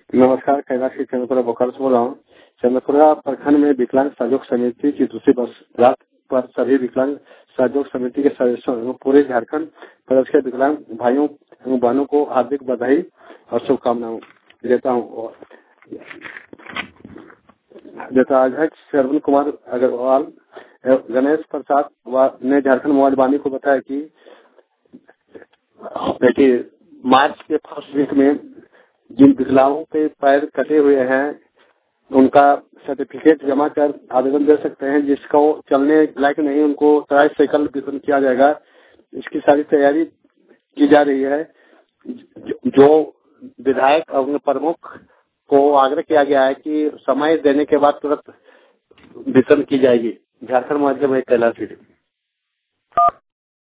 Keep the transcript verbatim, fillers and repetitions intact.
नमस्कार, कैलाश की चंद्रपुरा बोकारो से बोल रहा हूँ। चंद्रपुरा प्रखंड में विकलांग सहयोग समिति की दूसरी वर्षगांठ पर सभी विकलांग सहयोग समिति के सदस्यों एवं पूरे झारखंड प्रदेश के विकलांग भाइयों एवं बहनों को हार्दिक बधाई और शुभकामनाएं देता हूँ। जैसा अध्यक्ष श्रवण कुमार अग्रवाल गणेश प्रसाद ने झारखंड मोबाइल वाणी को बताया कि देखिए मार्च के फर्स्ट वीक में जिन विकलांगों के पैर कटे हुए हैं उनका सर्टिफिकेट जमा कर आवेदन दे सकते हैं। जिसको चलने लायक नहीं उनको ट्राई साइकिल वितरण किया जाएगा। इसकी सारी तैयारी की जा रही है। जो विधायक और प्रमुख को आग्रह किया गया है कि समय देने के बाद तुरंत वितरण की जाएगी। झारखंड माध्यम है कैलाश।